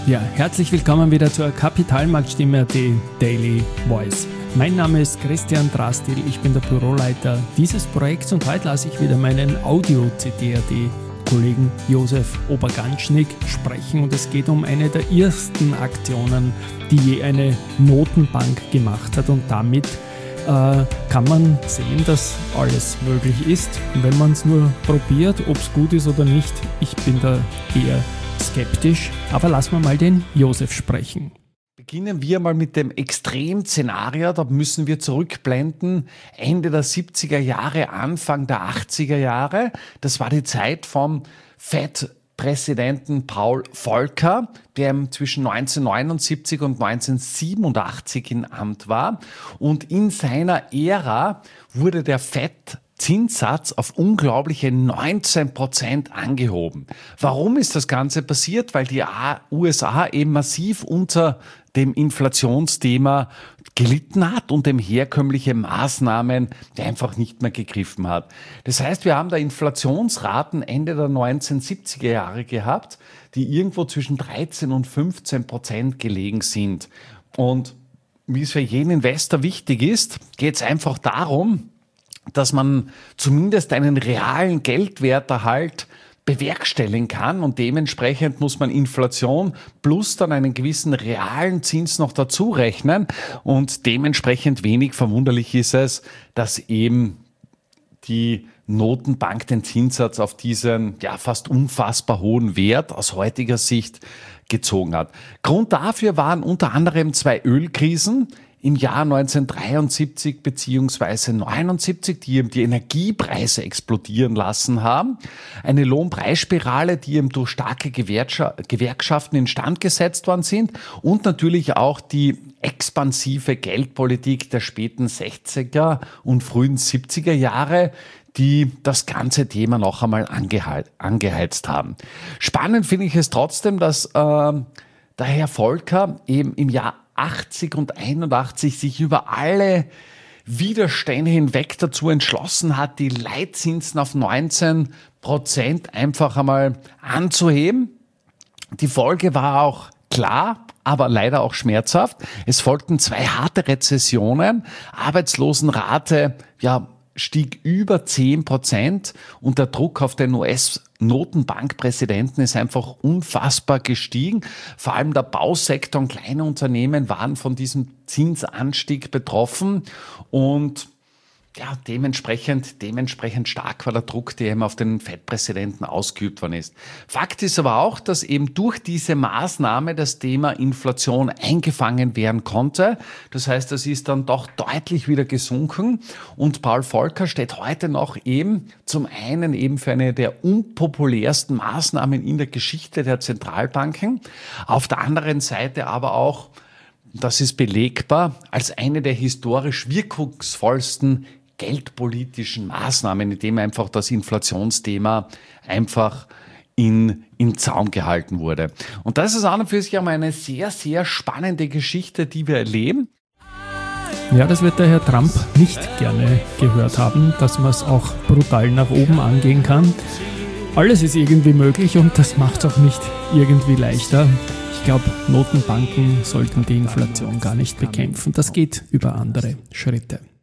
Ja, herzlich willkommen wieder zur Kapitalmarktstimme, die Daily Voice. Mein Name ist Christian Drastil, ich bin der Büroleiter dieses Projekts und heute lasse ich wieder meinen Audio-CDRD-Kollegen Josef Oberganschnick sprechen und es geht um eine der ersten Aktionen, die je eine Notenbank gemacht hat und damit kann man sehen, dass alles möglich ist, wenn man es nur probiert, ob es gut ist oder nicht. Ich bin da eher skeptisch, aber lassen wir mal den Josef sprechen. Beginnen wir mal mit dem Extremszenario, da müssen wir zurückblenden, Ende der 70er Jahre, Anfang der 80er Jahre. Das war die Zeit vom FED-Präsidenten Paul Volcker, der zwischen 1979 und 1987 in Amt war. Und in seiner Ära wurde der FED-Zinssatz auf unglaubliche 19% angehoben. Warum ist das Ganze passiert? Weil die USA eben massiv unter dem Inflationsthema gelitten hat und dem herkömmliche Maßnahmen einfach nicht mehr gegriffen hat. Das heißt, wir haben da Inflationsraten Ende der 1970er Jahre gehabt, die irgendwo zwischen 13 und 15% gelegen sind. Und wie es für jeden Investor wichtig ist, geht es einfach darum, dass man zumindest einen realen Geldwerterhalt bewerkstelligen kann und dementsprechend muss man Inflation plus dann einen gewissen realen Zins noch dazu rechnen und dementsprechend wenig verwunderlich ist es, dass eben die Notenbank den Zinssatz auf diesen fast unfassbar hohen Wert aus heutiger Sicht gezogen hat. Grund dafür waren unter anderem zwei Ölkrisen im Jahr 1973 bzw. 79, die eben die Energiepreise explodieren lassen haben. Eine Lohnpreisspirale, die eben durch starke Gewerkschaften instand gesetzt worden sind und natürlich auch die expansive Geldpolitik der späten 60er und frühen 70er Jahre, die das ganze Thema noch einmal angeheizt haben. Spannend finde ich es trotzdem, dass der Herr Volcker eben im Jahr 80 und 81 sich über alle Widerstände hinweg dazu entschlossen hat, die Leitzinsen auf 19% einfach einmal anzuheben. Die Folge war auch klar, aber leider auch schmerzhaft. Es folgten zwei harte Rezessionen, Arbeitslosenrate, stieg über 10% und der Druck auf den US-Notenbankpräsidenten ist einfach unfassbar gestiegen. Vor allem der Bausektor und kleine Unternehmen waren von diesem Zinsanstieg betroffen und dementsprechend stark war der Druck, der eben auf den FED-Präsidenten ausgeübt worden ist. Fakt ist aber auch, dass eben durch diese Maßnahme das Thema Inflation eingefangen werden konnte. Das heißt, das ist dann doch deutlich wieder gesunken und Paul Volcker steht heute noch eben zum einen eben für eine der unpopulärsten Maßnahmen in der Geschichte der Zentralbanken, auf der anderen Seite aber auch, das ist belegbar, als eine der historisch wirkungsvollsten geldpolitischen Maßnahmen, indem einfach das Inflationsthema einfach in Zaum gehalten wurde. Und das ist an und für sich einmal eine sehr, sehr spannende Geschichte, die wir erleben. Ja, das wird der Herr Trump nicht gerne gehört haben, dass man es auch brutal nach oben angehen kann. Alles ist irgendwie möglich und das macht es auch nicht irgendwie leichter. Ich glaube, Notenbanken sollten die Inflation gar nicht bekämpfen. Das geht über andere Schritte.